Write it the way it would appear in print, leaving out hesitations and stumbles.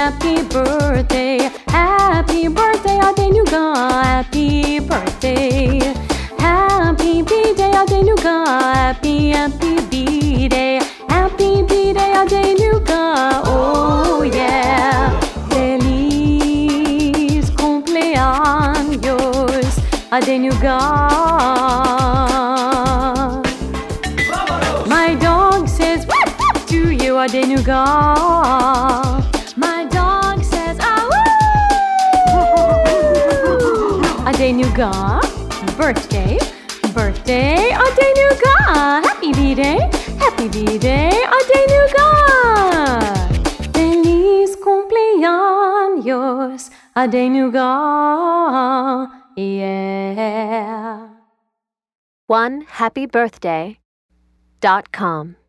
happy birthday, Adenuga, happy birthday. Happy B-Day, Adenuga, happy B-Day, Adenuga, oh yeah. Feliz cumpleaños, Adenuga. My dog says whoop, whoop to you, Adenuga. My dog says Adenuga, birthday, Adenuga. Happy B-Day, Adenuga. Feliz cumpleaños, Adenuga, yeah. OneHappyBirthday.com